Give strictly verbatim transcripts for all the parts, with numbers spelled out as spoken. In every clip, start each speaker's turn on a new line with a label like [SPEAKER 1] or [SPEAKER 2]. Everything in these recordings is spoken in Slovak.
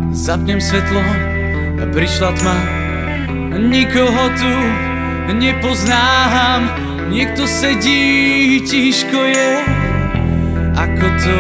[SPEAKER 1] Zapnem svetlo, prišla tma, nikoho tu nepoznám. Niekto sedí, tížko je, ako to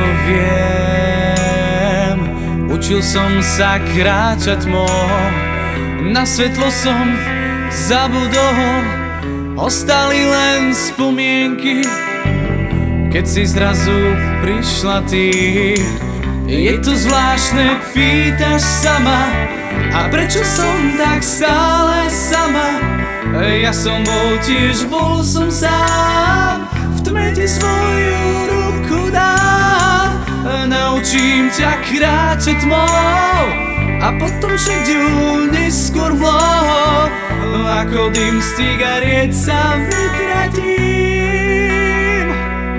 [SPEAKER 1] viem. Učil som sa kráčať tmou, na svetlo som zabudol, ostali len spomienky, keď si zrazu prišla ty. Je to zvláštne, pýtaš sama, a prečo som tak stále sama? Ja som bol tiež, bol som sám, v tme ti svoju ruku dám. Naučím ťa kráčať tmou a potom šediu neskôr mlou. Ako dym z cigariet sa vytratím.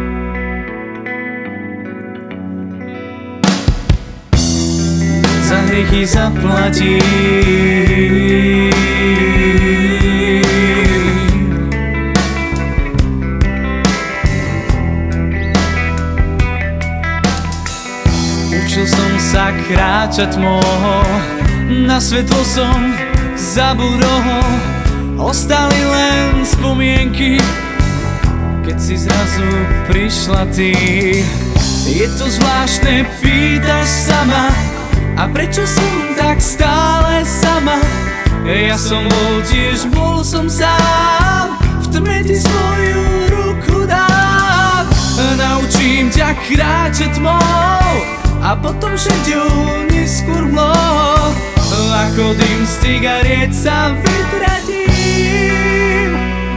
[SPEAKER 1] Za hriechy zaplatím. Učil som sa kráčať tmou, na svetlo som zabudol, ostali len spomienky, keď si zrazu prišla ty. Je to zvláštne, pýtaš sama, a prečo som tak stále sama? Ja som bol tiež, bol som sám, v tme ti svoju ruku dám. Naučím ťa kráčať tmou a potom šediu neskôr mlou. Ako dym z cigariet sa vytratím.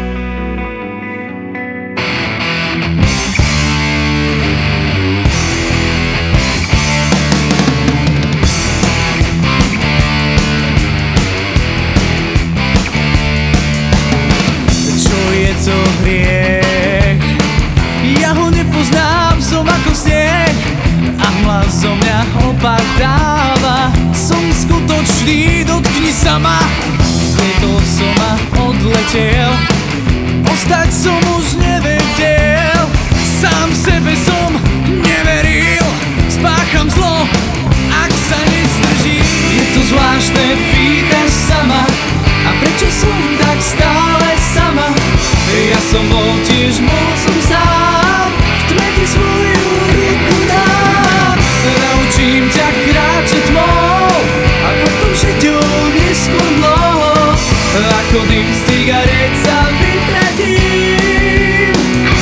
[SPEAKER 1] Čo je to hriech? Ja ho nepoznám, som ako sneh a hlas zo mňa opadáva. Som skutočný, dotkni sa ma. Zlietol som a odletel, ostať som už nevedel. Sám sebe som neveril, spácham zlo, ak sa nezdržím. Je to zvláštne, pýtaš sama, a prečo som tak stále sama? Ja som bol tiež, bol som sám, v tme ti svoju ruku dám. Naučím ťa kráčať tmou a potom šediu neskôr mlou. Ako dym z cigariet sa vytratím.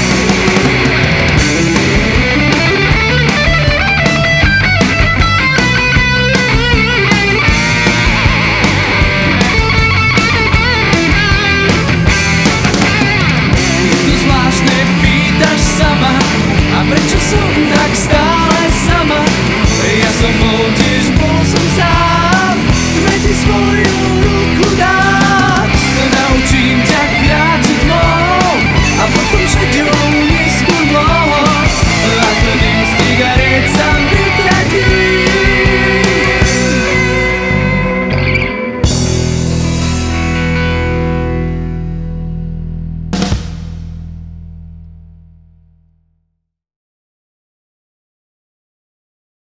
[SPEAKER 1] Je to zvláštne, pýtaš sama, a prečo som tak stále sama? Ja som bol tiež, bol som